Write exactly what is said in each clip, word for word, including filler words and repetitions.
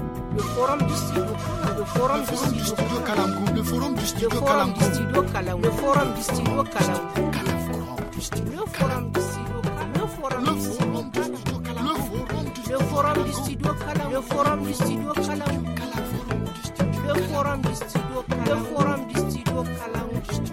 Le forum du studio le forum du studio Kalamgou le forum du studio Kalamgou le forum du studio Kalamgou le forum du studio Kalamgou le forum du studio Kalamgou le forum du studio Kalamgou le forum du studio Kalamgou le forum du studio Kalamgou le forum du studio Kalamgou.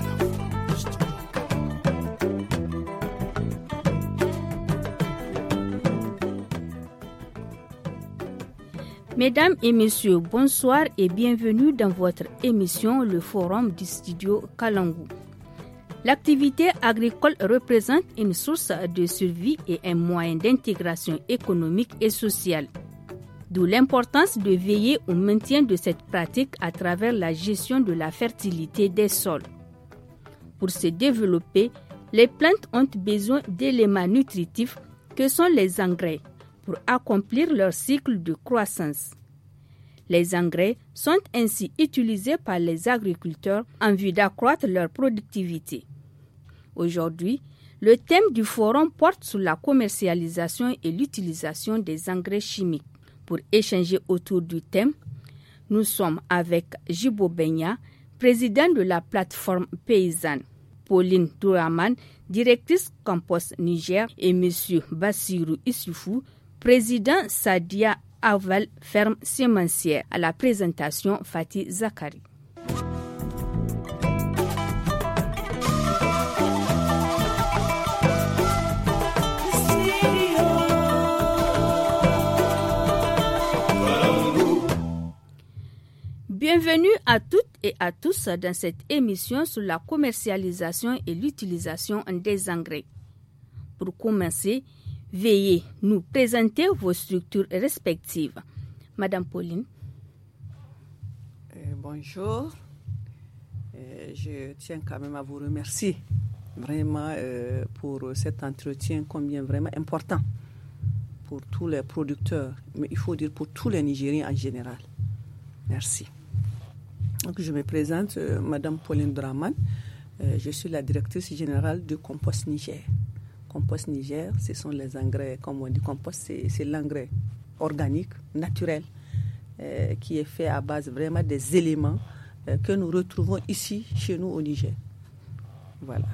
Mesdames et messieurs, bonsoir et bienvenue dans votre émission Le Forum du Studio Kalangu. L'activité agricole représente une source de survie et un moyen d'intégration économique et sociale. D'où l'importance de veiller au maintien de cette pratique à travers la gestion de la fertilité des sols. Pour se développer, les plantes ont besoin d'éléments nutritifs que sont les engrais, pour accomplir leur cycle de croissance. Les engrais sont ainsi utilisés par les agriculteurs en vue d'accroître leur productivité. Aujourd'hui, le thème du forum porte sur la commercialisation et l'utilisation des engrais chimiques. Pour échanger autour du thème, nous sommes avec Djibo Benya, président de la plateforme paysanne, Pauline Douraman, directrice Compost Niger, et M. Bassirou Issoufou, président Sadia Aval Ferme Sémencière. À la présentation, Fatih Zakari. Bienvenue à toutes et à tous dans cette émission sur la commercialisation et l'utilisation des engrais. Pour commencer, veuillez nous présenter vos structures respectives. Madame Pauline. Euh, bonjour. Euh, je tiens quand même à vous remercier vraiment euh, pour cet entretien combien vraiment important pour tous les producteurs, mais il faut dire pour tous les Nigériens en général. Merci. Donc, je me présente, euh, Madame Pauline Douraman. Euh, je suis la directrice générale de Compost Niger. Compost Niger, ce sont les engrais, comme on dit, compost, c'est, c'est l'engrais organique, naturel, euh, qui est fait à base vraiment des éléments euh, que nous retrouvons ici, chez nous au Niger. Voilà.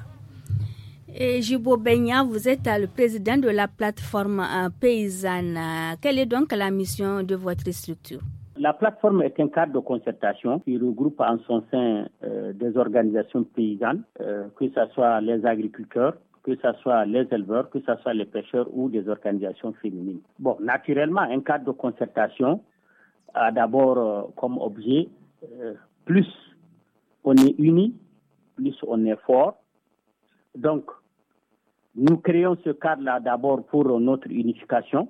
Et Djibo Benya, vous êtes le président de la plateforme euh, paysanne. Quelle est donc la mission de votre structure? La plateforme est un cadre de concertation qui regroupe en son sein euh, des organisations paysannes, euh, que ce soit les agriculteurs, que ce soit les éleveurs, que ce soit les pêcheurs ou des organisations féminines. Bon, naturellement, un cadre de concertation a d'abord euh, comme objet, euh, plus on est unis, plus on est fort. Donc, nous créons ce cadre-là d'abord pour notre unification.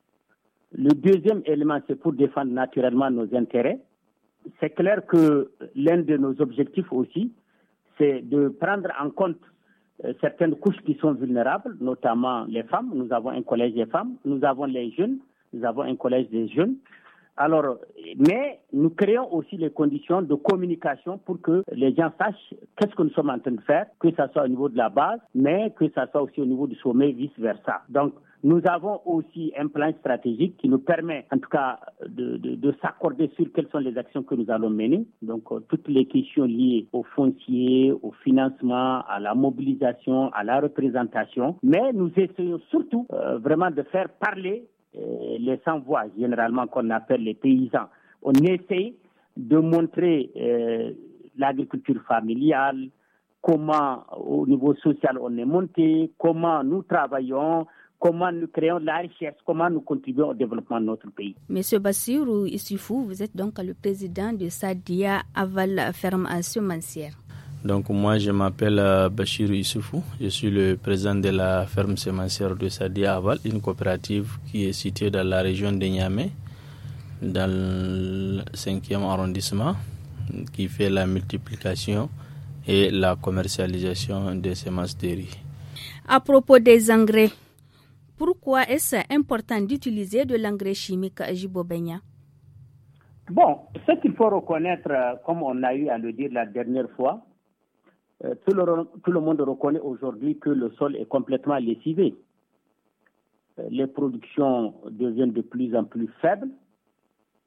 Le deuxième élément, c'est pour défendre naturellement nos intérêts. C'est clair que l'un de nos objectifs aussi, c'est de prendre en compte certaines couches qui sont vulnérables, notamment les femmes. Nous avons un collège des femmes, nous avons les jeunes, nous avons un collège des jeunes. Alors, mais nous créons aussi les conditions de communication pour que les gens sachent qu'est-ce que nous sommes en train de faire, que ce soit au niveau de la base, mais que ce soit aussi au niveau du sommet, vice-versa. Donc, nous avons aussi un plan stratégique qui nous permet, en tout cas, de, de, de s'accorder sur quelles sont les actions que nous allons mener. Donc, euh, toutes les questions liées au foncier, au financement, à la mobilisation, à la représentation. Mais nous essayons surtout euh, vraiment de faire parler euh, les sans-voix, généralement qu'on appelle les paysans. On essaie de montrer euh, l'agriculture familiale, comment au niveau social on est monté, comment nous travaillons, comment nous créons la richesse, comment nous contribuons au développement de notre pays. Monsieur Bassirou Issoufou, vous êtes donc le président de Sadia Aval Ferme Sémencière. Donc moi je m'appelle Bassirou Issoufou, je suis le président de la ferme sémencière de Sadia Aval, une coopérative qui est située dans la région de Niamey, dans le cinquième arrondissement, qui fait la multiplication et la commercialisation des semences de riz. À propos des engrais, pourquoi est-ce important d'utiliser de l'engrais chimique, Djibo Benya? Bon, ce qu'il faut reconnaître, comme on a eu à le dire la dernière fois, euh, tout, le, tout le monde reconnaît aujourd'hui que le sol est complètement lessivé. Euh, les productions deviennent de plus en plus faibles.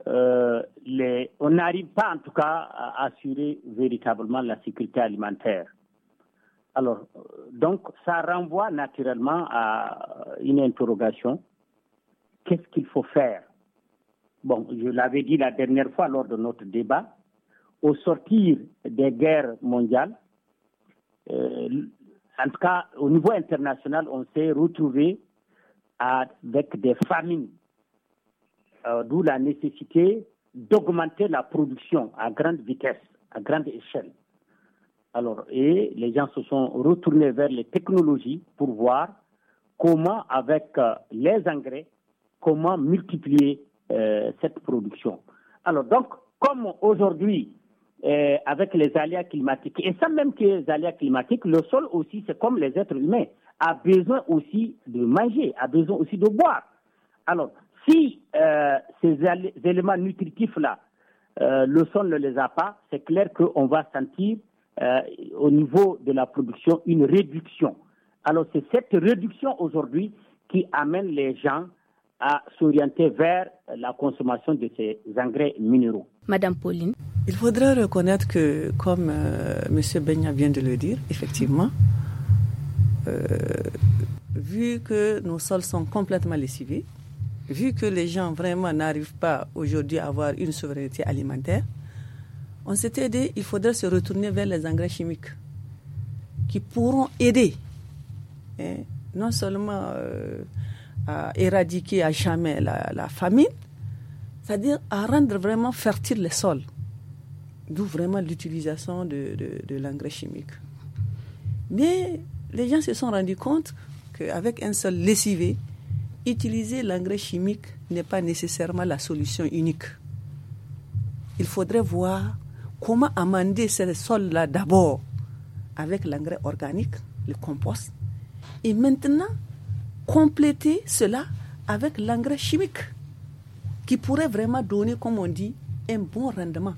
euh, les, on n'arrive pas en tout cas à assurer véritablement la sécurité alimentaire. Alors, donc, ça renvoie naturellement à une interrogation. Qu'est-ce qu'il faut faire? Bon, je l'avais dit la dernière fois lors de notre débat, au sortir des guerres mondiales, euh, en tout cas au niveau international, on s'est retrouvé avec des famines, euh, d'où la nécessité d'augmenter la production à grande vitesse, à grande échelle. Alors, et les gens se sont retournés vers les technologies pour voir comment, avec euh, les engrais, comment multiplier euh, cette production. Alors, donc, comme aujourd'hui, euh, avec les aléas climatiques, et sans même que les aléas climatiques, le sol aussi, c'est comme les êtres humains, a besoin aussi de manger, a besoin aussi de boire. Alors, si euh, ces éléments nutritifs-là, euh, le sol ne les a pas, c'est clair qu'on va sentir Euh, au niveau de la production, une réduction. Alors, c'est cette réduction aujourd'hui qui amène les gens à s'orienter vers la consommation de ces engrais minéraux. Madame Pauline. Il faudra reconnaître que, comme euh, M. Benya vient de le dire, effectivement, euh, vu que nos sols sont complètement lessivés, vu que les gens vraiment n'arrivent pas aujourd'hui à avoir une souveraineté alimentaire, on s'était dit qu'il faudrait se retourner vers les engrais chimiques qui pourront aider hein, non seulement euh, à éradiquer à jamais la, la famine, c'est-à-dire à rendre vraiment fertiles les sols. D'où vraiment l'utilisation de, de, de l'engrais chimique. Mais les gens se sont rendus compte qu'avec un sol lessivé, utiliser l'engrais chimique n'est pas nécessairement la solution unique. Il faudrait voir comment amender ce sol-là d'abord avec l'engrais organique, le compost, et maintenant compléter cela avec l'engrais chimique qui pourrait vraiment donner, comme on dit, un bon rendement.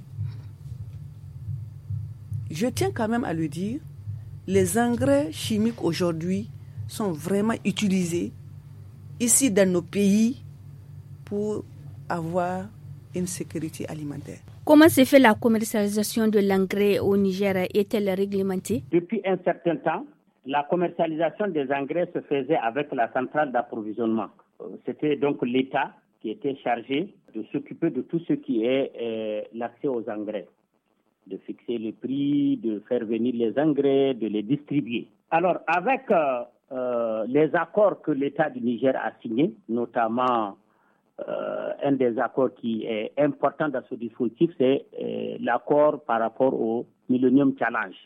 Je tiens quand même à le dire, les engrais chimiques aujourd'hui sont vraiment utilisés ici dans nos pays pour avoir une sécurité alimentaire. Comment se fait la commercialisation de l'engrais au Niger? Est-elle réglementée? Depuis un certain temps, la commercialisation des engrais se faisait avec la centrale d'approvisionnement. C'était donc l'État qui était chargé de s'occuper de tout ce qui est euh, l'accès aux engrais, de fixer le prix, de faire venir les engrais, de les distribuer. Alors, avec euh, euh, les accords que l'État du Niger a signés, notamment Euh, un des accords qui est important dans ce dispositif, c'est euh, l'accord par rapport au Millennium Challenge,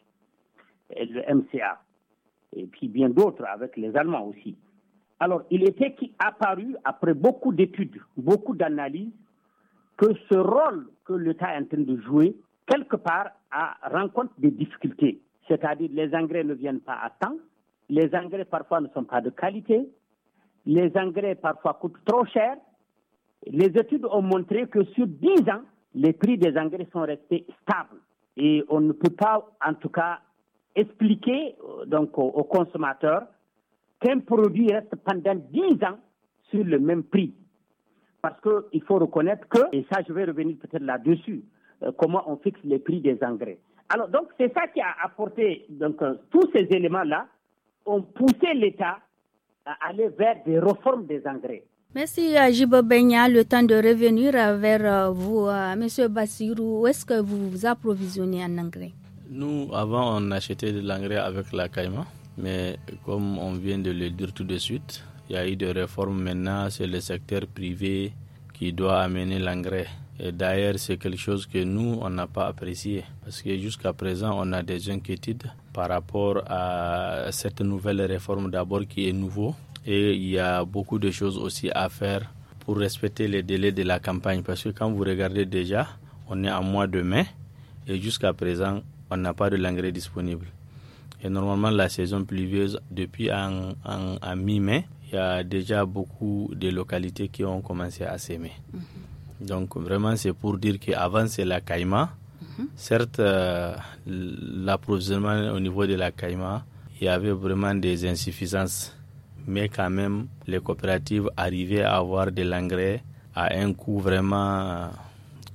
le M C A, et puis bien d'autres avec les Allemands aussi. Alors, il était apparu, après beaucoup d'études, beaucoup d'analyses, que ce rôle que l'État est en train de jouer, quelque part, a, rencontre des difficultés. C'est-à-dire les engrais ne viennent pas à temps, les engrais parfois ne sont pas de qualité, les engrais parfois coûtent trop cher. Les études ont montré que sur dix ans, les prix des engrais sont restés stables. Et on ne peut pas, en tout cas, expliquer donc, aux, aux consommateurs qu'un produit reste pendant dix ans sur le même prix. Parce qu'il faut reconnaître que, et ça je vais revenir peut-être là-dessus, euh, comment on fixe les prix des engrais. Alors donc c'est ça qui a apporté, donc euh, tous ces éléments-là ont poussé l'État à aller vers des réformes des engrais. Merci Ajibo Benya. Le temps de revenir vers vous, M. Bassirou. Où est-ce que vous vous approvisionnez en engrais? Nous, avant, on achetait de l'engrais avec la caïma, mais comme on vient de le dire tout de suite, il y a eu des réformes maintenant, c'est le secteur privé qui doit amener l'engrais. Et d'ailleurs, c'est quelque chose que nous, on n'a pas apprécié, parce que jusqu'à présent, on a des inquiétudes par rapport à cette nouvelle réforme d'abord qui est nouveau. Et il y a beaucoup de choses aussi à faire pour respecter les délais de la campagne. Parce que quand vous regardez déjà, on est en mois de mai et jusqu'à présent, on n'a pas de l'engrais disponible. Et normalement, la saison pluvieuse, depuis en, en, en mi-mai, il y a déjà beaucoup de localités qui ont commencé à s'aimer. Mm-hmm. Donc vraiment, c'est pour dire qu'avant, c'est la caïma. Mm-hmm. Certes, euh, l'approvisionnement au niveau de la caïma, il y avait vraiment des insuffisances. Mais quand même, les coopératives arrivaient à avoir de l'engrais à un coût vraiment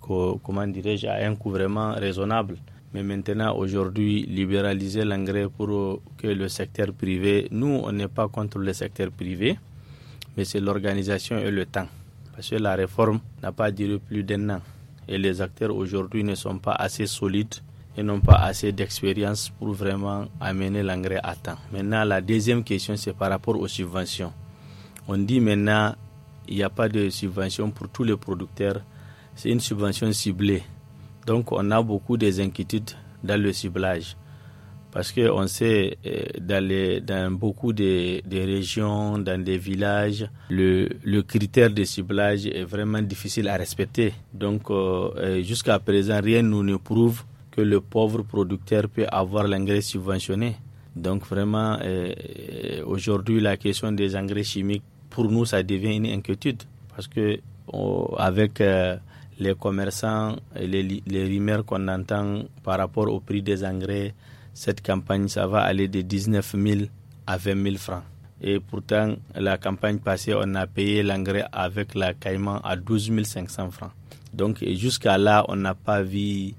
comment dirais-je, à un coût vraiment raisonnable. Mais maintenant, aujourd'hui, libéraliser l'engrais pour que le secteur privé, nous, on n'est pas contre le secteur privé, mais c'est l'organisation et le temps. Parce que la réforme n'a pas duré plus d'un an. Et les acteurs aujourd'hui ne sont pas assez solides et n'ont pas assez d'expérience pour vraiment amener l'engrais à temps. Maintenant, la deuxième question, c'est par rapport aux subventions. On dit maintenant, il n'y a pas de subvention pour tous les producteurs. C'est une subvention ciblée. Donc, on a beaucoup d'inquiétudes dans le ciblage. Parce qu'on sait, dans, les, dans beaucoup de, de régions, dans des villages, le, le critère de ciblage est vraiment difficile à respecter. Donc, euh, jusqu'à présent, rien ne nous prouve que le pauvre producteur peut avoir l'engrais subventionné. Donc, vraiment, euh, aujourd'hui, la question des engrais chimiques, pour nous, ça devient une inquiétude. Parce que oh, avec euh, les commerçants et les, les rumeurs qu'on entend par rapport au prix des engrais, cette campagne, ça va aller de dix-neuf mille à vingt mille francs. Et pourtant, la campagne passée, on a payé l'engrais avec la caïman à douze mille cinq cents francs. Donc, jusqu'à là, on n'a pas vu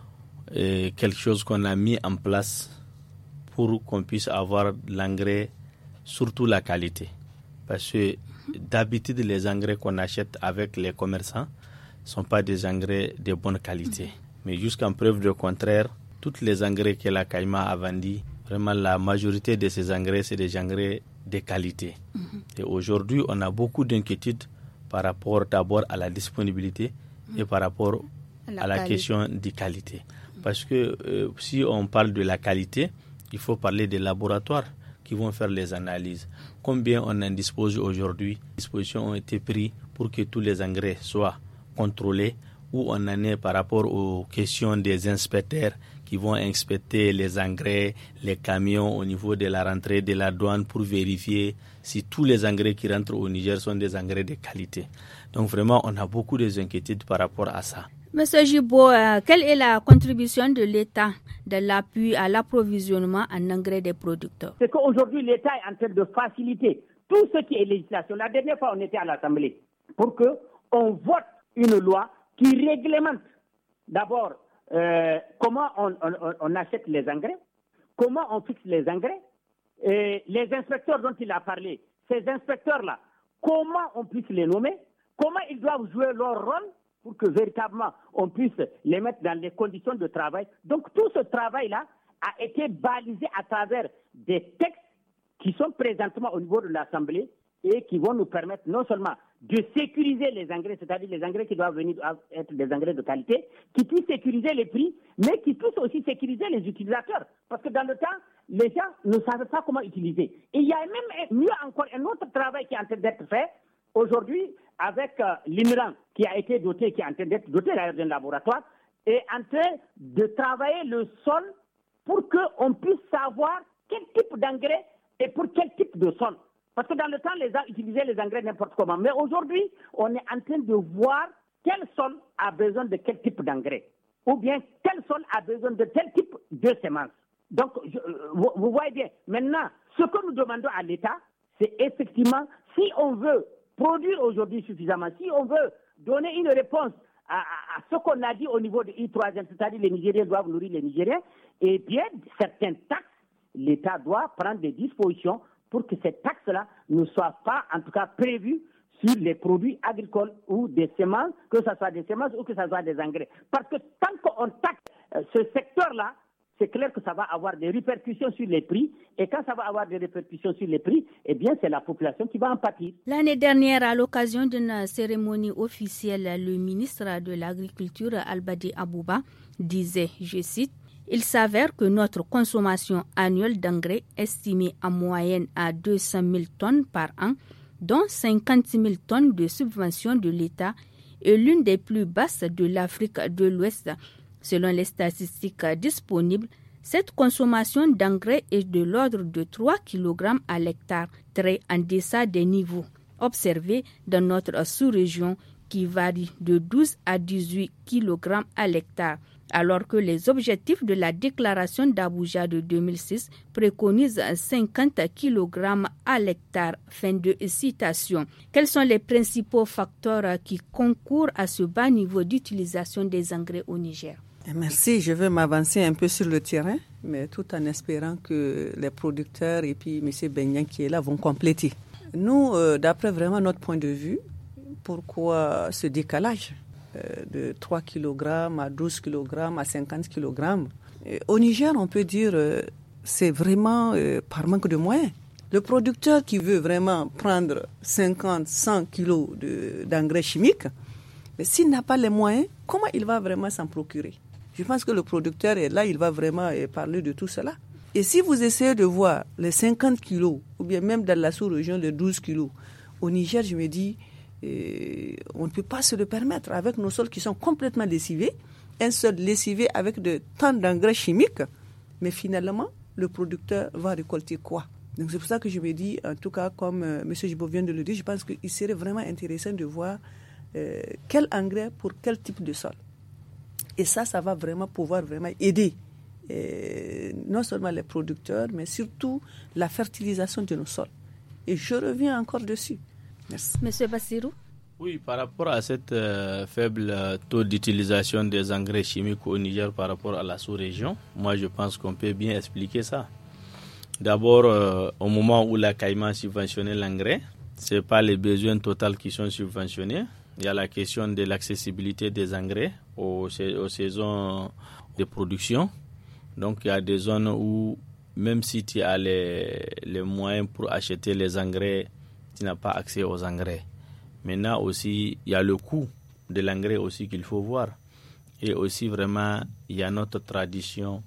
euh, quelque chose qu'on a mis en place pour qu'on puisse avoir l'engrais, surtout la qualité. Parce que d'habitude, les engrais qu'on achète avec les commerçants ne sont pas des engrais de bonne qualité. Mais jusqu'en preuve de contraire, tous les engrais que la caïman a vendus, vraiment la majorité de ces engrais, c'est des engrais de qualité. Mm-hmm. Et aujourd'hui, on a beaucoup d'inquiétudes par rapport d'abord à la disponibilité mm-hmm. et par rapport la à la qualité. question de qualité. Mm-hmm. Parce que euh, si on parle de la qualité, il faut parler des laboratoires qui vont faire les analyses. Combien on en dispose aujourd'hui? Les dispositions ont été prises pour que tous les engrais soient contrôlés, où on en est par rapport aux questions des inspecteurs qui vont inspecter les engrais, les camions au niveau de la rentrée de la douane pour vérifier si tous les engrais qui rentrent au Niger sont des engrais de qualité. Donc vraiment, on a beaucoup d'inquiétudes par rapport à ça. Monsieur Jibo, euh, quelle est la contribution de l'État de l'appui à l'approvisionnement en engrais des producteurs? C'est qu'aujourd'hui, l'État est en train de faciliter tout ce qui est législation. La dernière fois, on était à l'Assemblée pour qu'on vote une loi qui réglemente d'abord euh, comment on, on, on achète les engrais, comment on fixe les engrais, et les inspecteurs dont il a parlé, ces inspecteurs-là, comment on puisse les nommer, comment ils doivent jouer leur rôle pour que véritablement on puisse les mettre dans les conditions de travail. Donc tout ce travail-là a été balisé à travers des textes qui sont présentement au niveau de l'Assemblée et qui vont nous permettre non seulement de sécuriser les engrais, c'est-à-dire les engrais qui doivent venir être des engrais de qualité, qui puissent sécuriser les prix, mais qui puissent aussi sécuriser les utilisateurs. Parce que dans le temps, les gens ne savaient pas comment utiliser. Et il y a même mieux encore un autre travail qui est en train d'être fait aujourd'hui avec euh, l'INRAN qui a été doté, qui est en train d'être doté d'ailleurs d'un laboratoire, est en train de travailler le sol pour qu'on puisse savoir quel type d'engrais et pour quel type de sol. Parce que dans le temps, les gens utilisaient les engrais n'importe comment. Mais aujourd'hui, on est en train de voir quel sol a besoin de quel type d'engrais. Ou bien quel sol a besoin de tel type de semences. Donc, je, vous, vous voyez bien, maintenant, ce que nous demandons à l'État, c'est effectivement, si on veut produire aujourd'hui suffisamment, si on veut donner une réponse à, à, à ce qu'on a dit au niveau de I trois M, c'est-à-dire les Nigériens doivent nourrir les Nigériens, eh bien, certaines taxes, l'État doit prendre des dispositions pour que ces taxes-là ne soient pas, en tout cas, prévues sur les produits agricoles ou des semences, que ce soit des semences ou que ce soit des engrais. Parce que tant qu'on taxe euh, ce secteur-là, c'est clair que ça va avoir des répercussions sur les prix. Et quand ça va avoir des répercussions sur les prix, eh bien, c'est la population qui va en pâtir. L'année dernière, à l'occasion d'une cérémonie officielle, le ministre de l'Agriculture, Albadi Abouba, disait, je cite, « Il s'avère que notre consommation annuelle d'engrais, estimée en moyenne à deux cent mille tonnes par an, dont cinquante mille tonnes de subventions de l'État, est l'une des plus basses de l'Afrique de l'Ouest. Selon les statistiques disponibles, cette consommation d'engrais est de l'ordre de trois kilogrammes à l'hectare, très en deçà des niveaux observés dans notre sous-région qui varie de douze à dix-huit kilogrammes à l'hectare, alors que les objectifs de la déclaration d'Abuja de deux mille six préconisent cinquante kilogrammes à l'hectare. Fin de citation. Quels sont les principaux facteurs qui concourent à ce bas niveau d'utilisation des engrais au Niger? Merci, je vais m'avancer un peu sur le terrain, mais tout en espérant que les producteurs et puis M. Benyan qui est là vont compléter. Nous, euh, d'après vraiment notre point de vue, pourquoi ce décalage euh, de trois kilogrammes à douze kilogrammes à cinquante kilogrammes? Euh, au Niger, on peut dire euh, c'est vraiment euh, par manque de moyens. Le producteur qui veut vraiment prendre cinquante, cent kilos de, d'engrais chimiques, mais s'il n'a pas les moyens, comment il va vraiment s'en procurer? Je pense que le producteur est là, il va vraiment parler de tout cela. Et si vous essayez de voir les cinquante kilos, ou bien même dans la sous-région les douze kilos, au Niger, je me dis, euh, on ne peut pas se le permettre avec nos sols qui sont complètement lessivés, un sol lessivé avec de tant d'engrais chimiques, mais finalement, le producteur va récolter quoi? Donc c'est pour ça que je me dis, en tout cas, comme euh, M. Jibo vient de le dire, je pense qu'il serait vraiment intéressant de voir euh, quel engrais pour quel type de sol. Et ça, ça va vraiment pouvoir vraiment aider euh, non seulement les producteurs, mais surtout la fertilisation de nos sols. Et je reviens encore dessus. Merci. Monsieur Bassirou? Oui, par rapport à cette euh, faible euh, taux d'utilisation des engrais chimiques au Niger par rapport à la sous-région, moi je pense qu'on peut bien expliquer ça. D'abord, euh, au moment où la Caïman subventionnait l'engrais, ce n'est pas les besoins totaux qui sont subventionnés. Il y a la question de l'accessibilité des engrais aux, aux saisons de production. Donc, il y a des zones où, même si tu as les, les moyens pour acheter les engrais, tu n'as pas accès aux engrais. Maintenant aussi, il y a le coût de l'engrais aussi qu'il faut voir. Et aussi, vraiment, il y a notre tradition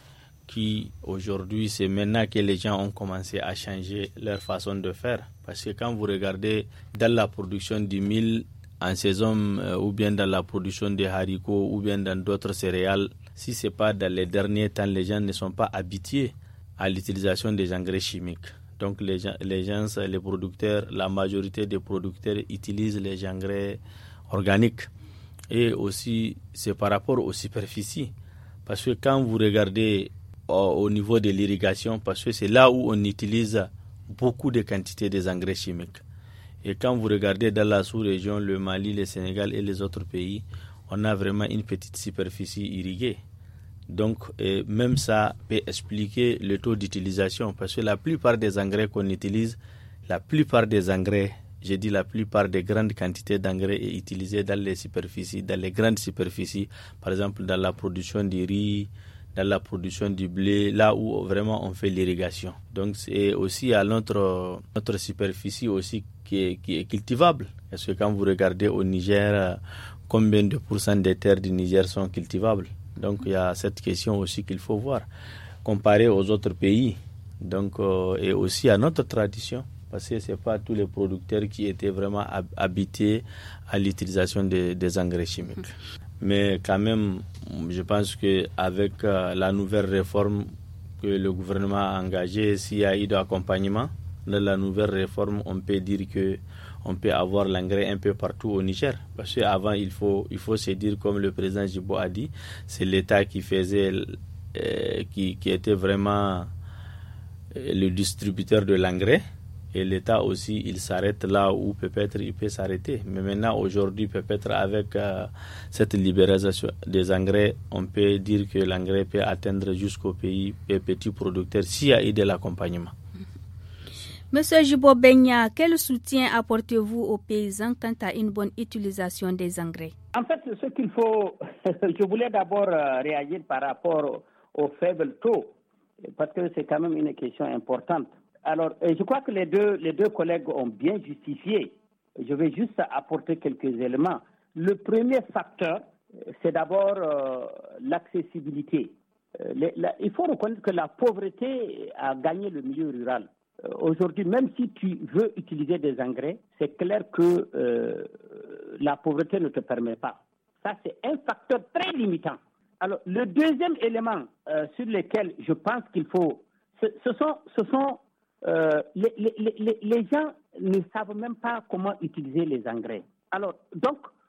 qui, aujourd'hui, c'est maintenant que les gens ont commencé à changer leur façon de faire. Parce que quand vous regardez dans la production du mil, en saison euh, ou bien dans la production des haricots ou bien dans d'autres céréales, si ce n'est pas dans les derniers temps, les gens ne sont pas habitués à l'utilisation des engrais chimiques. Donc les gens, les gens, les producteurs, la majorité des producteurs utilisent les engrais organiques. Et aussi, c'est par rapport aux superficies. Parce que quand vous regardez au, au niveau de l'irrigation, parce que c'est là où on utilise beaucoup de quantités des engrais chimiques. Et quand vous regardez dans la sous-région, le Mali, le Sénégal et les autres pays, on a vraiment une petite superficie irriguée. Donc, et même ça peut expliquer le taux d'utilisation. Parce que la plupart des engrais qu'on utilise, la plupart des engrais, j'ai dit la plupart des grandes quantités d'engrais est utilisée dans les superficies, dans les grandes superficies. Par exemple, dans la production du riz, dans la production du blé, là où vraiment on fait l'irrigation. Donc, c'est aussi à notre, notre superficie aussi qui est, qui est cultivable. Parce que quand vous regardez au Niger, combien de pourcents des terres du Niger sont cultivables? Donc, il y a cette question aussi qu'il faut voir, comparé aux autres pays. Donc, euh, et aussi à notre tradition, parce que ce n'est pas tous les producteurs qui étaient vraiment hab- habités à l'utilisation de, des engrais chimiques. Mais quand même, je pense qu'avec euh, la nouvelle réforme que le gouvernement a engagée, s'il y a eu d'accompagnement, dans la nouvelle réforme, on peut dire que on peut avoir l'engrais un peu partout au Niger. Parce qu'avant, il faut, il faut se dire, comme le président Jibo a dit, c'est l'État qui faisait, euh, qui, qui était vraiment euh, le distributeur de l'engrais. Et l'État aussi, il s'arrête là où peut-être il peut s'arrêter. Mais maintenant, aujourd'hui, peut-être avec euh, cette libéralisation des engrais, on peut dire que l'engrais peut atteindre jusqu'au pays, aux petits producteurs, s'il y a eu de l'accompagnement. Monsieur Jibo Benya, quel soutien apportez-vous aux paysans quant à une bonne utilisation des engrais? En fait, ce qu'il faut, je voulais d'abord réagir par rapport au faible taux, parce que c'est quand même une question importante. Alors, je crois que les deux, les deux collègues ont bien justifié. Je vais juste apporter quelques éléments. Le premier facteur, c'est d'abord euh, l'accessibilité. Euh, les, la, il faut reconnaître que la pauvreté a gagné le milieu rural. Euh, aujourd'hui, même si tu veux utiliser des engrais, c'est clair que euh, la pauvreté ne te permet pas. Ça, c'est un facteur très limitant. Alors, le deuxième élément euh, sur lequel je pense qu'il faut... Ce, ce sont... Ce sont Euh, les, les, les, les gens ne savent même pas comment utiliser les engrais. Alors, donc,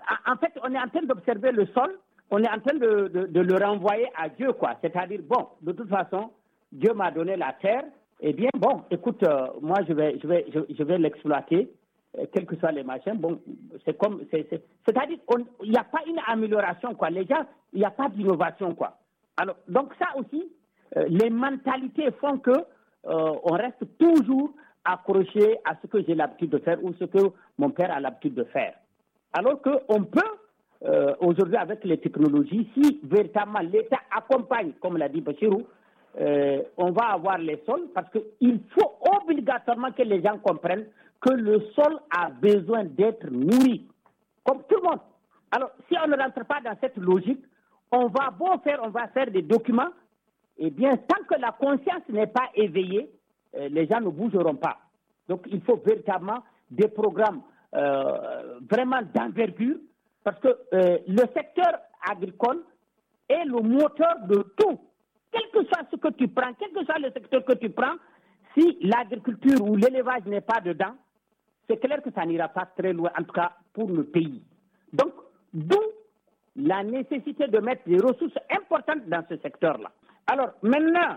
en fait, on est en train d'observer le sol, on est en train de, de, de le renvoyer à Dieu, quoi. C'est-à-dire, bon, de toute façon, Dieu m'a donné la terre, eh bien, bon, écoute, euh, moi, je vais, je vais, je, je vais l'exploiter, euh, quels que soient les machins. Bon, c'est comme, c'est, c'est, c'est-à-dire, il n'y a pas une amélioration, quoi. Les gens, il n'y a pas d'innovation, quoi. Alors, donc ça aussi, euh, les mentalités font que euh, on reste toujours accroché à ce que j'ai l'habitude de faire ou ce que mon père a l'habitude de faire. Alors qu'on peut, euh, aujourd'hui, avec les technologies, si véritablement l'État accompagne, comme l'a dit Bachirou, euh, on va avoir les sols, parce qu'il faut obligatoirement que les gens comprennent que le sol a besoin d'être nourri, comme tout le monde. Alors, si on ne rentre pas dans cette logique, on va beau faire, on va faire des documents, et bien, tant que la conscience n'est pas éveillée, euh, les gens ne bougeront pas. Donc, il faut véritablement des programmes euh, vraiment d'envergure, parce que euh, le secteur agricole est le moteur de tout. Quel que soit ce que tu prends, quel que soit le secteur que tu prends, si l'agriculture ou l'élevage n'est pas dedans, c'est clair que ça n'ira pas très loin, en tout cas pour le pays. Donc, d'où la nécessité de mettre des ressources importantes dans ce secteur-là. Alors, maintenant,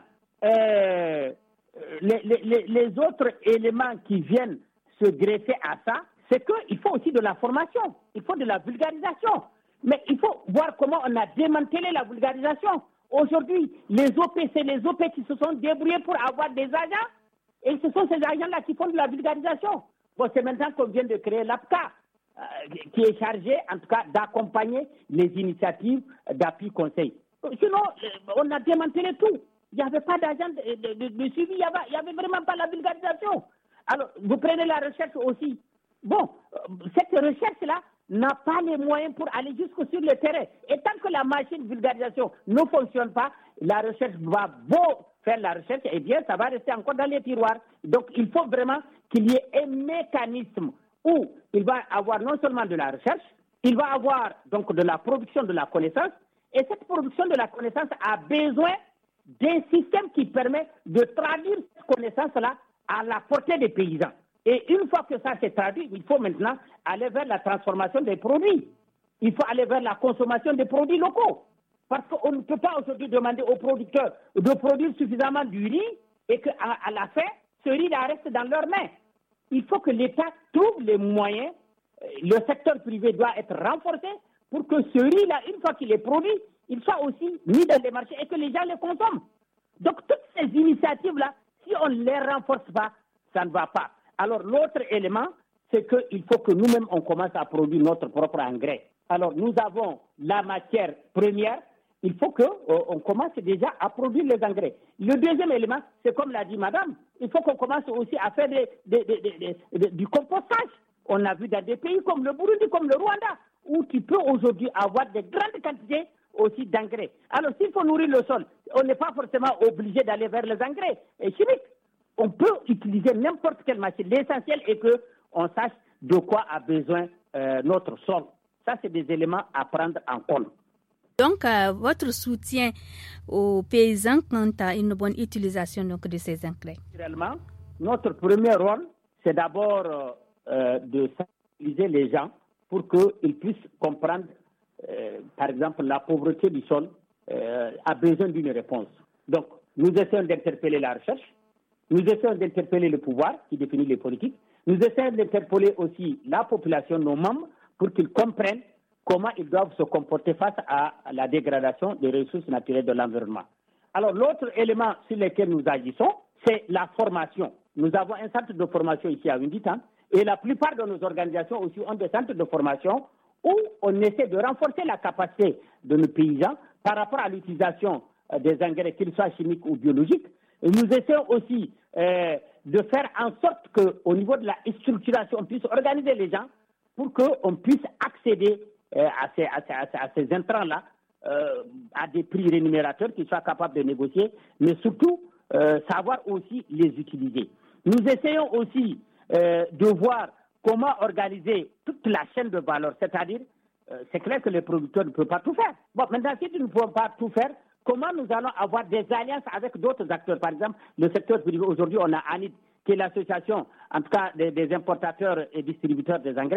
euh, les, les, les autres éléments qui viennent se greffer à ça, c'est qu'il faut aussi de la formation, il faut de la vulgarisation. Mais il faut voir comment on a démantelé la vulgarisation. Aujourd'hui, les O P, c'est les O P qui se sont débrouillés pour avoir des agents, et ce sont ces agents-là qui font de la vulgarisation. Bon, c'est maintenant qu'on vient de créer l'A P C A, euh, qui est chargé, en tout cas, d'accompagner les initiatives d'appui conseil. Sinon, on a démantelé tout. Il n'y avait pas d'agent de, de, de, de suivi, il n'y avait, avait vraiment pas la vulgarisation. Alors, vous prenez la recherche aussi. Bon, cette recherche-là n'a pas les moyens pour aller jusqu'au sur le terrain. Et tant que la machine de vulgarisation ne fonctionne pas, la recherche va beau faire la recherche, eh bien, ça va rester encore dans les tiroirs. Donc, il faut vraiment qu'il y ait un mécanisme où il va avoir non seulement de la recherche, il va avoir donc de la production de la connaissance, et cette production de la connaissance a besoin d'un système qui permet de traduire cette connaissance-là à la portée des paysans. Et une fois que ça s'est traduit, il faut maintenant aller vers la transformation des produits. Il faut aller vers la consommation des produits locaux. Parce qu'on ne peut pas aujourd'hui demander aux producteurs de produire suffisamment du riz et qu'à à la fin, ce riz-là reste dans leurs mains. Il faut que l'État trouve les moyens, le secteur privé doit être renforcé pour que ce riz-là, une fois qu'il est produit, il soit aussi mis dans les marchés et que les gens les consomment. Donc toutes ces initiatives-là, si on ne les renforce pas, ça ne va pas. Alors l'autre élément, c'est qu'il faut que nous-mêmes, on commence à produire notre propre engrais. Alors nous avons la matière première, il faut qu'on euh, commence déjà à produire les engrais. Le deuxième élément, c'est comme l'a dit madame, il faut qu'on commence aussi à faire des, des, des, des, des, du compostage. On a vu dans des pays comme le Burundi, comme le Rwanda, où tu peux aujourd'hui avoir des grandes quantités aussi d'engrais. Alors s'il faut nourrir le sol, on n'est pas forcément obligé d'aller vers les engrais chimiques. On peut utiliser n'importe quelle machine. L'essentiel est qu'on sache de quoi a besoin euh, notre sol. Ça, c'est des éléments à prendre en compte. Donc, euh, votre soutien aux paysans quant à une bonne utilisation donc, de ces engrais? Naturellement, notre premier rôle, c'est d'abord euh, de sensibiliser les gens pour qu'ils puissent comprendre, euh, par exemple, la pauvreté du sol euh, a besoin d'une réponse. Donc, nous essayons d'interpeller la recherche. Nous essayons d'interpeller le pouvoir qui définit les politiques. Nous essayons d'interpeller aussi la population, nos membres, pour qu'ils comprennent comment ils doivent se comporter face à la dégradation des ressources naturelles de l'environnement. Alors, l'autre élément sur lequel nous agissons, c'est la formation. Nous avons un centre de formation ici à Winditan, et la plupart de nos organisations aussi ont des centres de formation où on essaie de renforcer la capacité de nos paysans par rapport à l'utilisation des engrais, qu'ils soient chimiques ou biologiques. Et nous essayons aussi euh, de faire en sorte qu'au niveau de la structuration, on puisse organiser les gens pour qu'on puisse accéder euh, à, ces, à, ces, à ces intrants-là euh, à des prix rémunérateurs qui soient capables de négocier, mais surtout euh, savoir aussi les utiliser. Nous essayons aussi euh, de voir comment organiser toute la chaîne de valeur, c'est-à-dire, euh, c'est clair que les producteurs ne peuvent pas tout faire. Bon, maintenant, si tu ne peux pas tout faire, comment nous allons avoir des alliances avec d'autres acteurs? Par exemple, le secteur privé, aujourd'hui, on a ANID, qui est l'association, en tout cas, des, des importateurs et distributeurs des engrais.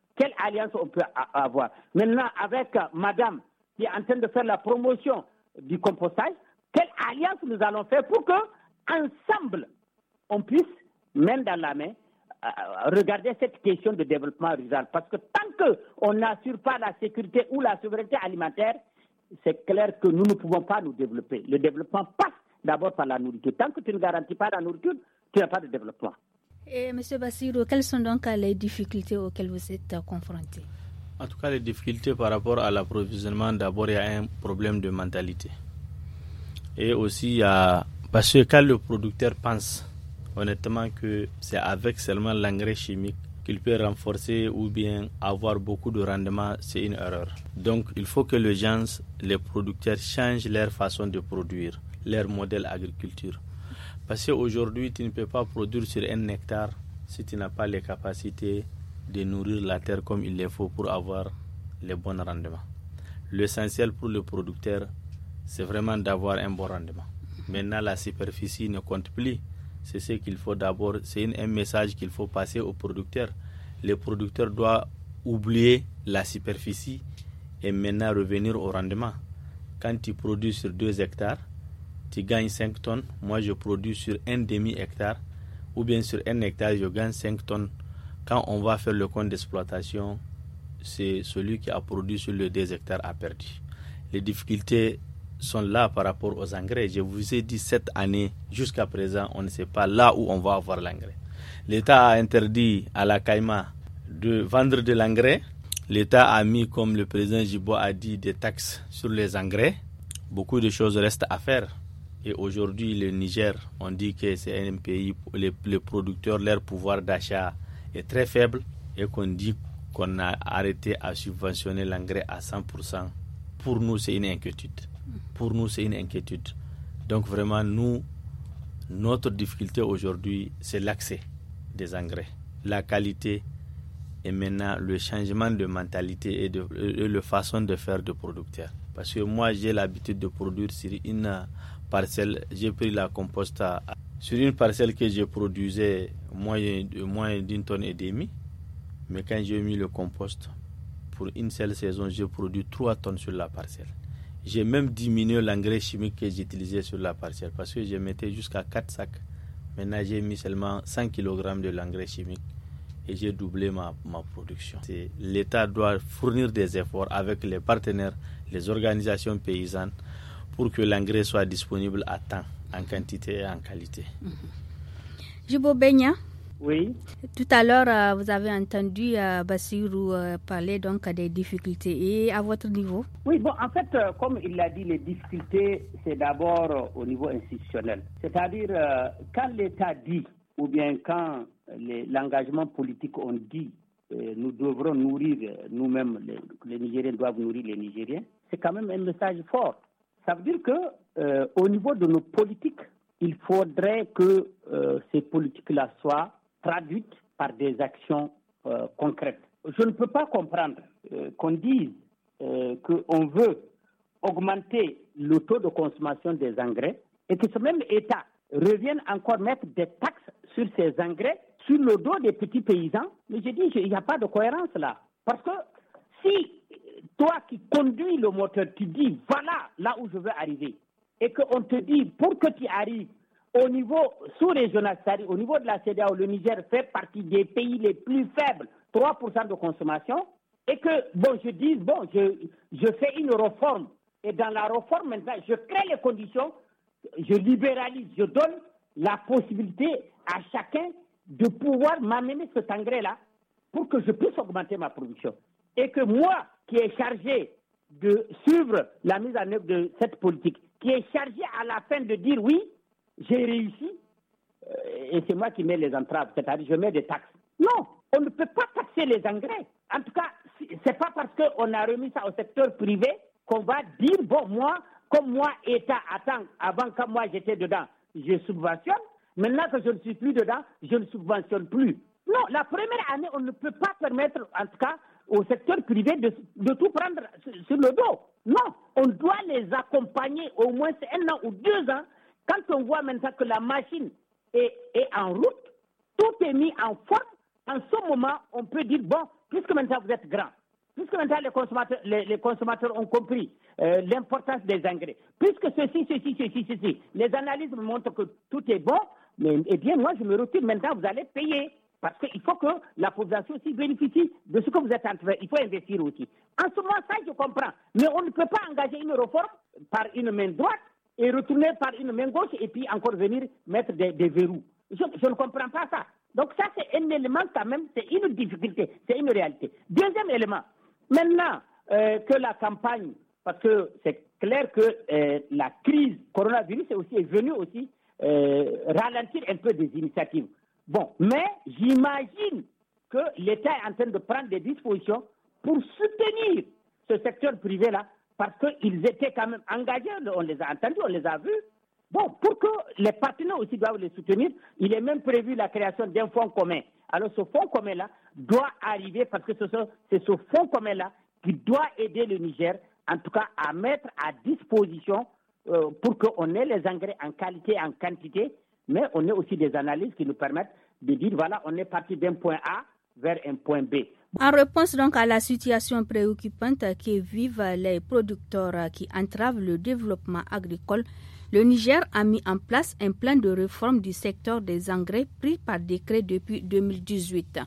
quelle alliance on peut avoir. Maintenant, avec euh, madame qui est en train de faire la promotion du compostage, quelle alliance nous allons faire pour que, ensemble, on puisse, main dans la main, euh, regarder cette question de développement rural. Parce que tant qu'on n'assure pas la sécurité ou la souveraineté alimentaire, c'est clair que nous ne pouvons pas nous développer. Le développement passe d'abord par la nourriture. Tant que tu ne garantis pas la nourriture, tu n'as pas de développement. Et M. Bassirou, quelles sont donc les difficultés auxquelles vous êtes confrontés? En tout cas, les difficultés par rapport à l'approvisionnement, d'abord, il y a un problème de mentalité. Et aussi, il y a... parce que quand le producteur pense honnêtement que c'est avec seulement l'engrais chimique qu'il peut renforcer ou bien avoir beaucoup de rendement, c'est une erreur. Donc, il faut que les gens, les producteurs, changent leur façon de produire, leur modèle agriculture. Parce qu'aujourd'hui, tu ne peux pas produire sur un hectare si tu n'as pas les capacités de nourrir la terre comme il le faut pour avoir les bons rendements. L'essentiel pour le producteur, c'est vraiment d'avoir un bon rendement. Maintenant, la superficie ne compte plus. C'est ce qu'il faut d'abord, c'est un message qu'il faut passer aux producteurs. Les producteurs doivent oublier la superficie et maintenant revenir au rendement. Quand tu produis sur deux hectares, tu gagnes cinq tonnes. Moi, je produis sur un demi-hectare ou bien sur un hectare, je gagne cinq tonnes. Quand on va faire le compte d'exploitation, c'est celui qui a produit sur les deux hectares a perdu. Les difficultés sont là par rapport aux engrais. Je vous ai dit, cette année, jusqu'à présent, on ne sait pas là où on va avoir l'engrais. L'État a interdit à la Caïma de vendre de l'engrais. L'État a mis, comme le président Jibo a dit, des taxes sur les engrais. Beaucoup de choses restent à faire. Et aujourd'hui, le Niger, on dit que c'est un pays où les, les producteurs, leur pouvoir d'achat est très faible et qu'on dit qu'on a arrêté à subventionner l'engrais à cent pour cent. Pour nous, c'est une inquiétude. Pour nous, c'est une inquiétude. Donc vraiment, nous, notre difficulté aujourd'hui, c'est l'accès des engrais, la qualité et maintenant le changement de mentalité et de, de, de façon de faire de producteurs. Parce que moi, j'ai l'habitude de produire sur une parcelle, j'ai pris la compost à, sur une parcelle que je produisais moins, moins d'une tonne et demie. Mais quand j'ai mis le compost, pour une seule saison, j'ai produit trois tonnes sur la parcelle. J'ai même diminué l'engrais chimique que j'utilisais sur la parcelle parce que je mettais jusqu'à quatre sacs. Maintenant, j'ai mis seulement cent kilogrammes de l'engrais chimique et j'ai doublé ma, ma production. C'est, l'État doit fournir des efforts avec les partenaires, les organisations paysannes pour que l'engrais soit disponible à temps, en quantité et en qualité. Mm-hmm. Jibo Benya. Oui. Tout à l'heure, euh, vous avez entendu euh, Bassirou euh, parler donc des difficultés. Et à votre niveau? Oui, bon, en fait, euh, comme il l'a dit, les difficultés, c'est d'abord euh, au niveau institutionnel. C'est-à-dire, euh, quand l'État dit, ou bien quand les, l'engagement politique on dit, euh, nous devrons nourrir euh, nous-mêmes, les, les Nigériens doivent nourrir les Nigériens, c'est quand même un message fort. Ça veut dire que euh, au niveau de nos politiques, il faudrait que euh, ces politiques-là soient traduites par des actions euh, concrètes. Je ne peux pas comprendre euh, qu'on dise euh, qu'on veut augmenter le taux de consommation des engrais et que ce même État revienne encore mettre des taxes sur ces engrais sur le dos des petits paysans. Mais je dis, il n'y a pas de cohérence là. Parce que si toi qui conduis le moteur, tu dis voilà là où je veux arriver et qu'on te dit pour que tu arrives au niveau sous-régional, c'est-à-dire au niveau de la C E D E A O, le Niger fait partie des pays les plus faibles, trois pour cent de consommation, et que, bon, je dis, bon, je, je fais une réforme, et dans la réforme, maintenant, je crée les conditions, je libéralise, je donne la possibilité à chacun de pouvoir m'amener cet engrais-là pour que je puisse augmenter ma production. Et que moi, qui est chargé de suivre la mise en œuvre de cette politique, qui est chargé à la fin de dire oui, j'ai réussi, euh, et c'est moi qui mets les entraves, c'est-à-dire je mets des taxes. Non, on ne peut pas taxer les engrais. En tout cas, c'est pas parce qu'on a remis ça au secteur privé qu'on va dire, bon, moi, comme moi, État, attends, avant que moi j'étais dedans, je subventionne. Maintenant que je ne suis plus dedans, je ne subventionne plus. Non, la première année, on ne peut pas permettre, en tout cas, au secteur privé de, de tout prendre sur le dos. Non, on doit les accompagner au moins un an ou deux ans. Quand on voit maintenant que la machine est, est en route, tout est mis en forme, en ce moment, on peut dire, bon, puisque maintenant vous êtes grand, puisque maintenant les consommateurs, les, les consommateurs ont compris euh, l'importance des engrais, puisque ceci, ceci, ceci, ceci, les analyses me montrent que tout est bon, mais eh bien moi je me retire, maintenant vous allez payer. Parce qu'il faut que la population aussi bénéficie de ce que vous êtes en train. Il faut investir aussi. En ce moment, ça, je comprends. Mais on ne peut pas engager une réforme par une main droite et retourner par une main gauche et puis encore venir mettre des, des verrous. Je, je ne comprends pas ça. Donc ça, c'est un élément quand même, c'est une difficulté, c'est une réalité. Deuxième élément, maintenant euh, que la campagne, parce que c'est clair que euh, la crise coronavirus est, aussi, est venue aussi euh, ralentir un peu des initiatives. Bon, mais j'imagine que l'État est en train de prendre des dispositions pour soutenir ce secteur privé-là, parce qu'ils étaient quand même engagés, on les a entendus, on les a vus. Bon, pour que les partenaires aussi doivent les soutenir, il est même prévu la création d'un fonds commun. Alors ce fonds commun-là doit arriver, parce que c'est ce fonds commun-là qui doit aider le Niger, en tout cas à mettre à disposition euh, pour qu'on ait les engrais en qualité et en quantité, mais on a aussi des analyses qui nous permettent de dire, voilà, on est parti d'un point A vers un point B. En réponse donc à la situation préoccupante que vivent les producteurs qui entravent le développement agricole, le Niger a mis en place un plan de réforme du secteur des engrais pris par décret depuis deux mille dix-huit.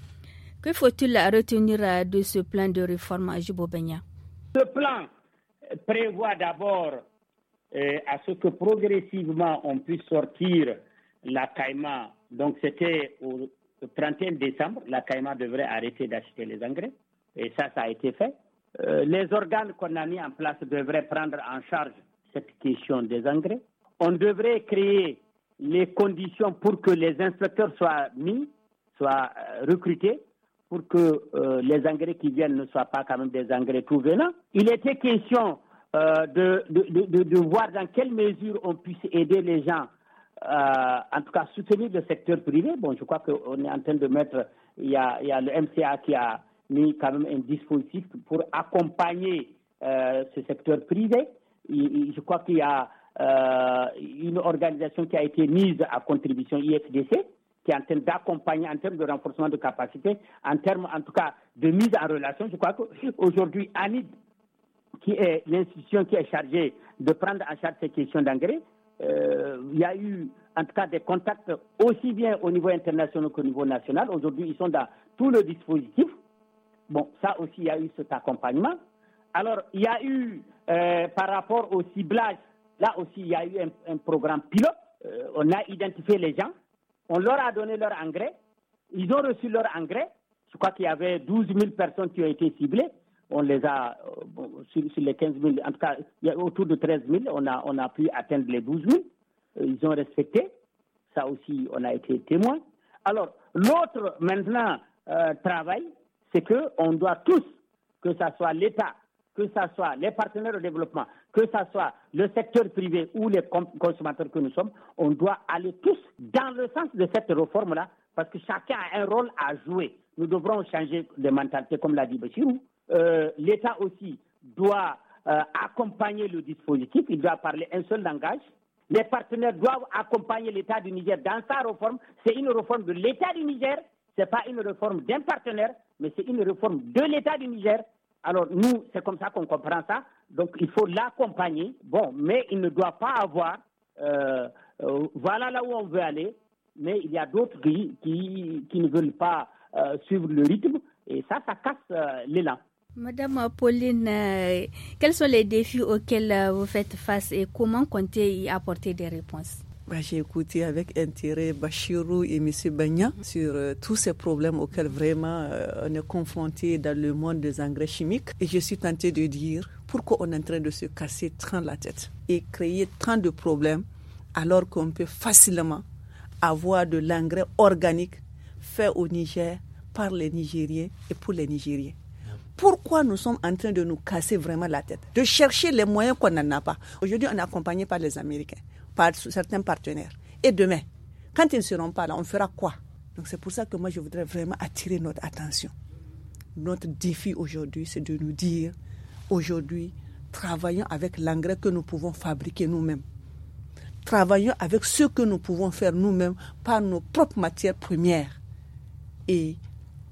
Que faut-il retenir de ce plan de réforme, Ajibo Benya? Ce plan prévoit d'abord Euh, à ce que progressivement on puisse sortir la caïma. Donc c'était au trente et un décembre, la caïma devrait arrêter d'acheter les engrais. Et ça, ça a été fait. Euh, les organes qu'on a mis en place devraient prendre en charge cette question des engrais. On devrait créer les conditions pour que les inspecteurs soient mis, soient euh, recrutés, pour que euh, les engrais qui viennent ne soient pas quand même des engrais tout venants. Il était question Euh, de, de, de, de voir dans quelle mesure on puisse aider les gens, euh, en tout cas soutenir le secteur privé. Bon, je crois qu'on est en train de mettre, il y a, il y a le M C A qui a mis quand même un dispositif pour accompagner euh, ce secteur privé. Il, je crois qu'il y a euh, une organisation qui a été mise à contribution, I F D C, qui est en train d'accompagner en termes de renforcement de capacité, en termes en tout cas de mise en relation. Je crois qu'aujourd'hui, A N I D, qui est l'institution qui est chargée de prendre en charge ces questions d'engrais, euh, il y a eu en tout cas des contacts aussi bien au niveau international qu'au niveau national. Aujourd'hui, ils sont dans tout le dispositif. Bon, ça aussi, il y a eu cet accompagnement. Alors, il y a eu, euh, par rapport au ciblage, là aussi, il y a eu un, un programme pilote. Euh, on a identifié les gens, on leur a donné leur engrais, ils ont reçu leur engrais. Je crois qu'il y avait douze mille personnes qui ont été ciblées. On les a, euh, bon, sur, sur les quinze mille, en tout cas, il y a autour de treize mille, on a, on a pu atteindre les douze mille. Euh, ils ont respecté. Ça aussi, on a été témoin. Alors, l'autre, maintenant, euh, travail, c'est qu'on doit tous, que ce soit l'État, que ce soit les partenaires de développement, que ce soit le secteur privé ou les consommateurs que nous sommes, on doit aller tous dans le sens de cette réforme-là, parce que chacun a un rôle à jouer. Nous devrons changer de mentalité, comme l'a dit Bachirou. Euh, L'État aussi doit euh, accompagner le dispositif, il doit parler un seul langage. Les partenaires doivent accompagner l'État du Niger dans sa réforme. C'est une réforme de l'État du Niger, ce n'est pas une réforme d'un partenaire, mais c'est une réforme de l'État du Niger. Alors nous, c'est comme ça qu'on comprend ça. Donc il faut l'accompagner. Bon, mais il ne doit pas avoir, euh, euh, voilà là où on veut aller, mais il y a d'autres qui, qui, qui ne veulent pas euh, suivre le rythme, et ça, ça casse euh, l'élan. Madame Pauline, euh, quels sont les défis auxquels euh, vous faites face et comment comptez y apporter des réponses? Bah, j'ai écouté avec intérêt Bachirou et M. Banya sur euh, tous ces problèmes auxquels vraiment euh, on est confronté dans le monde des engrais chimiques. Et je suis tentée de dire pourquoi on est en train de se casser tant la tête et créer tant de problèmes alors qu'on peut facilement avoir de l'engrais organique fait au Niger par les Nigériens et pour les Nigériens. Pourquoi nous sommes en train de nous casser vraiment la tête, de chercher les moyens qu'on n'en a pas? Aujourd'hui, on est accompagné par les Américains, par certains partenaires. Et demain, quand ils ne seront pas là, on fera quoi? Donc c'est pour ça que moi, je voudrais vraiment attirer notre attention. Notre défi aujourd'hui, c'est de nous dire, aujourd'hui, travaillons avec l'engrais que nous pouvons fabriquer nous-mêmes. Travaillons avec ce que nous pouvons faire nous-mêmes par nos propres matières premières. Et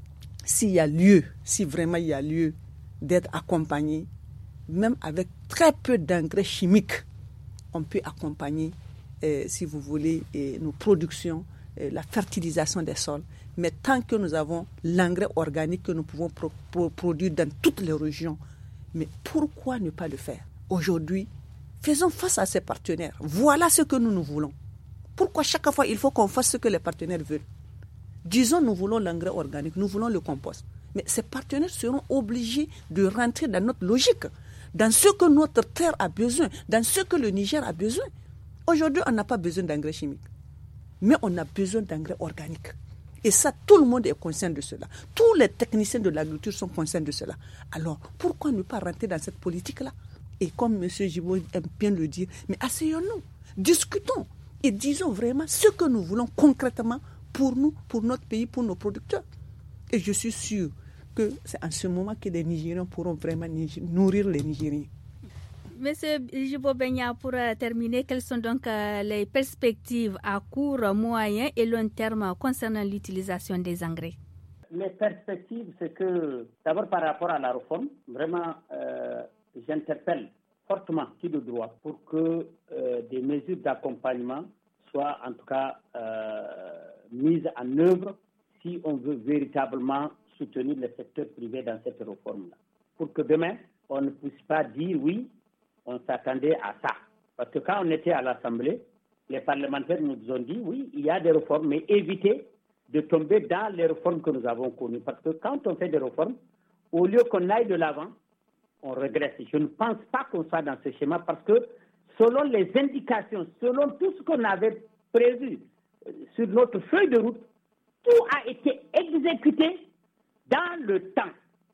s'il y a lieu, si vraiment il y a lieu d'être accompagné, même avec très peu d'engrais chimiques, on peut accompagner, euh, si vous voulez, euh, nos productions, euh, la fertilisation des sols. Mais tant que nous avons l'engrais organique que nous pouvons pro- pro- produire dans toutes les régions, mais pourquoi ne pas le faire? Aujourd'hui, faisons face à ces partenaires. Voilà ce que nous nous voulons. Pourquoi chaque fois il faut qu'on fasse ce que les partenaires veulent? Disons, nous voulons l'engrais organique, nous voulons le compost. Mais ces partenaires seront obligés de rentrer dans notre logique, dans ce que notre terre a besoin, dans ce que le Niger a besoin. Aujourd'hui, on n'a pas besoin d'engrais chimiques, mais on a besoin d'engrais organiques. Et ça, tout le monde est conscient de cela. Tous les techniciens de l'agriculture sont conscients de cela. Alors, pourquoi ne pas rentrer dans cette politique-là? Et comme M. Djibo aime bien le dire, mais asseyons-nous, discutons et disons vraiment ce que nous voulons concrètement pour nous, pour notre pays, pour nos producteurs. Et je suis sûr que c'est en ce moment que les Nigériens pourront vraiment nourrir les Nigériens. Monsieur Djibo Benya, pour terminer, quelles sont donc les perspectives à court, moyen et long terme concernant l'utilisation des engrais? Les perspectives, c'est que, d'abord par rapport à la réforme, vraiment, euh, j'interpelle fortement qui de droit pour que euh, des mesures d'accompagnement soient en tout cas euh, mises en œuvre si on veut véritablement soutenir le secteur privé dans cette réforme-là. Pour que demain, on ne puisse pas dire oui, on s'attendait à ça. Parce que quand on était à l'Assemblée, les parlementaires nous ont dit oui, il y a des réformes, mais évitez de tomber dans les réformes que nous avons connues. Parce que quand on fait des réformes, au lieu qu'on aille de l'avant, on regresse. Je ne pense pas qu'on soit dans ce schéma parce que selon les indications, selon tout ce qu'on avait prévu sur notre feuille de route, tout a été exécuté dans le temps.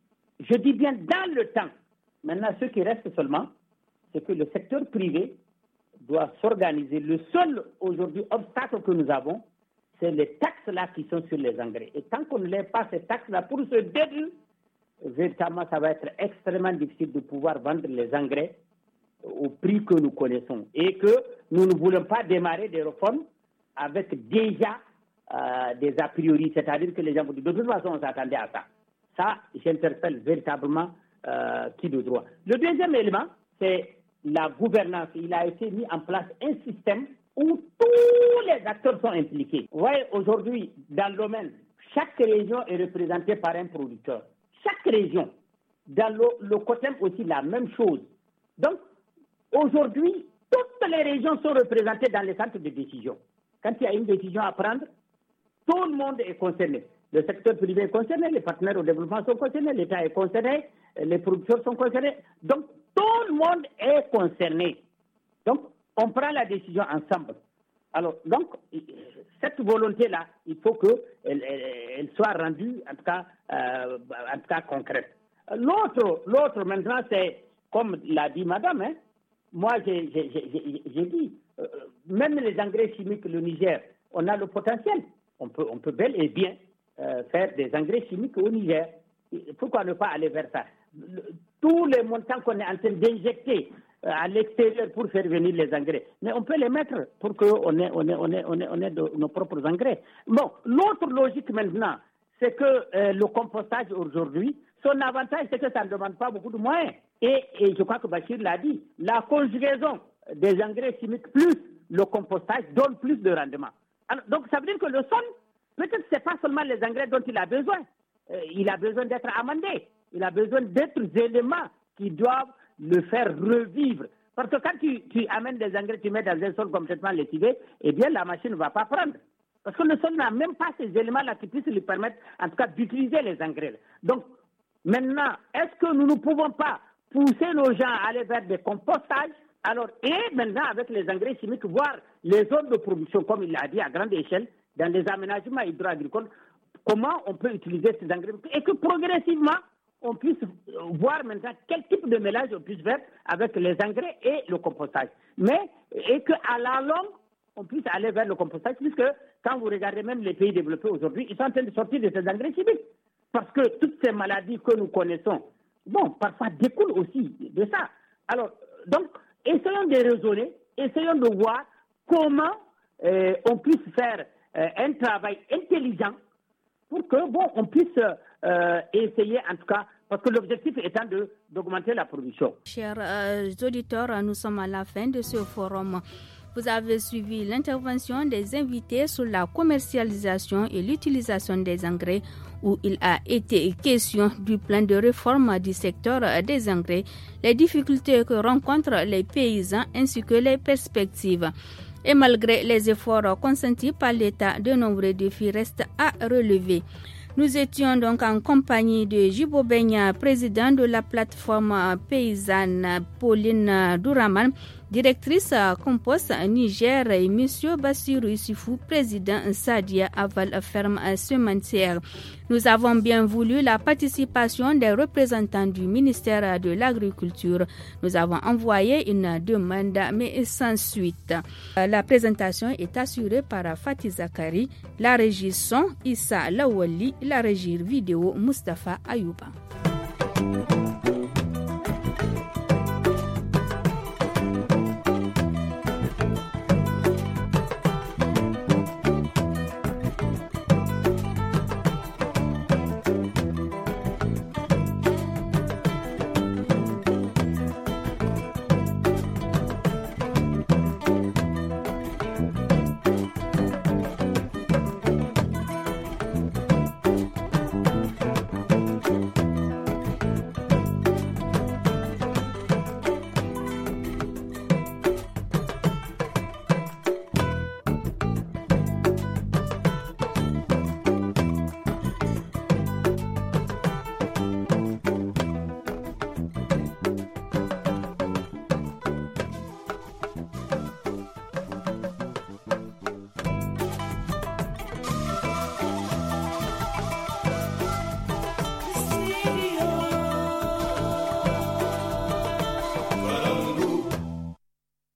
Je dis bien dans le temps. Maintenant, ce qui reste seulement, c'est que le secteur privé doit s'organiser. Le seul, aujourd'hui, obstacle que nous avons, c'est les taxes-là qui sont sur les engrais. Et tant qu'on ne lève pas ces taxes-là pour ce début, véritablement, ça va être extrêmement difficile de pouvoir vendre les engrais au prix que nous connaissons. Et que nous ne voulons pas démarrer des réformes avec déjà euh, des a priori, c'est-à-dire que les gens vont dire, de toute façon, on s'attendait à ça. Ça, j'interpelle véritablement euh, qui de droit. Le deuxième élément, c'est la gouvernance. Il a été mis en place un système où tous les acteurs sont impliqués. Vous voyez, aujourd'hui, dans le domaine, chaque région est représentée par un producteur. Chaque région. Dans le, le côté aussi, la même chose. Donc, aujourd'hui, toutes les régions sont représentées dans les centres de décision. Quand il y a une décision à prendre, tout le monde est concerné. Le secteur privé est concerné, les partenaires au développement sont concernés, l'État est concerné, les producteurs sont concernés. Donc, tout le monde est concerné. Donc, on prend la décision ensemble. Alors, donc, cette volonté-là, il faut qu'elle elle, elle soit rendue, en tout cas, euh, en tout cas concrète. L'autre, l'autre maintenant, c'est, comme l'a dit madame, hein, moi, j'ai, j'ai, j'ai, j'ai dit, euh, même les engrais chimiques, le Niger, on a le potentiel. On peut, on peut bel et bien euh, faire des engrais chimiques au Niger. Pourquoi ne pas aller vers ça? Le, tous les montants qu'on est en train d'injecter euh, à l'extérieur pour faire venir les engrais, mais on peut les mettre pour qu'on ait, on ait, on ait, on ait, on ait de, nos propres engrais. Bon, l'autre logique maintenant, c'est que euh, le compostage aujourd'hui, son avantage, c'est que ça ne demande pas beaucoup de moyens. Et, et je crois que Bachir l'a dit, la conjugaison des engrais chimiques plus le compostage donne plus de rendement. Alors, donc, ça veut dire que le sol, peut-être ce n'est pas seulement les engrais dont il a besoin. Euh, il a besoin d'être amendé. Il a besoin d'autres éléments qui doivent le faire revivre. Parce que quand tu, tu amènes des engrais, tu mets dans un sol complètement lessivé, eh bien, la machine ne va pas prendre. Parce que le sol n'a même pas ces éléments-là qui puissent lui permettre, en tout cas, d'utiliser les engrais. Donc, maintenant, est-ce que nous ne pouvons pas pousser nos gens à aller vers des compostages? Alors, et maintenant, avec les engrais chimiques, voir les zones de production, comme il l'a dit, à grande échelle, dans les aménagements hydro-agricoles, comment on peut utiliser ces engrais, et que progressivement, on puisse voir maintenant quel type de mélange on puisse faire avec les engrais et le compostage. Mais, et qu'à la longue, on puisse aller vers le compostage, puisque quand vous regardez même les pays développés aujourd'hui, ils sont en train de sortir de ces engrais chimiques. Parce que toutes ces maladies que nous connaissons, bon, parfois découlent aussi de ça. Alors, donc, essayons de raisonner, essayons de voir comment euh, on puisse faire euh, un travail intelligent pour que, bon, on puisse euh, essayer en tout cas, parce que l'objectif étant de, d'augmenter la production. Chers euh, auditeurs, nous sommes à la fin de ce forum. Vous avez suivi l'intervention des invités sur la commercialisation et l'utilisation des engrais, où il a été question du plan de réforme du secteur des engrais, les difficultés que rencontrent les paysans ainsi que les perspectives. Et malgré les efforts consentis par l'État, de nombreux défis restent à relever. Nous étions donc en compagnie de Djibo Benya, président de la plateforme paysanne, Pauline Douraman, directrice Compost Niger, et M. Bassirou Issoufou, président Sadia Aval Ferme Semencière. Nous avons bien voulu la participation des représentants du ministère de l'Agriculture. Nous avons envoyé une demande, mais sans suite. La présentation est assurée par Fatih Zakari, la régie son Issa Lawali, la régie vidéo Mustafa Ayouba.